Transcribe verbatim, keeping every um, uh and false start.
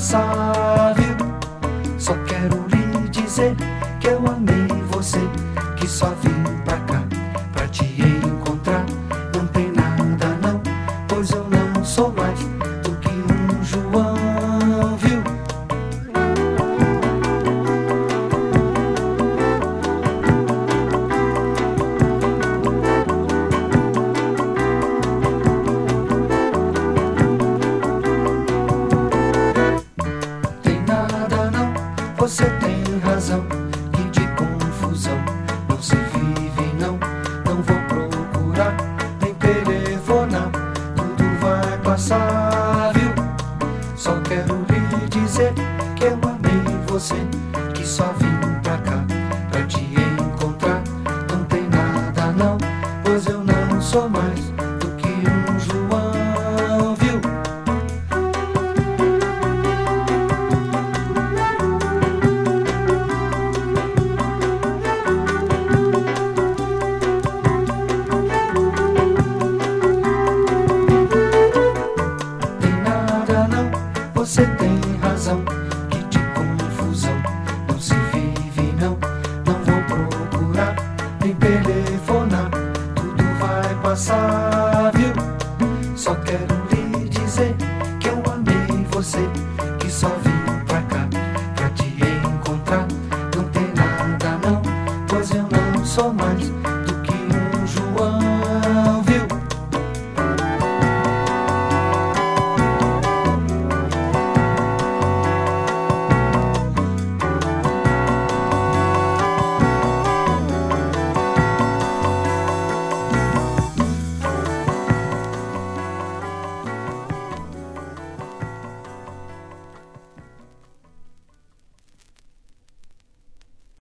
passar, viu? Só quero lhe dizer que eu amei você, que só vim pra cá pra te encontrar. Não tem nada não, pois eu não sou mais do que um João, viu? Tem nada não, você tem razão, que de confusão não se vive não. Não vou procurar, nem telefonar, tudo vai passar, viu? Só quero lhe dizer que eu amei você, que só vim pra cá pra te encontrar. Não tem nada não, pois eu não sou mais do que um João, viu? Você tem razão, que de confusão não se vive não. Não vou procurar, nem telefonar, tudo vai passar, viu? Só quero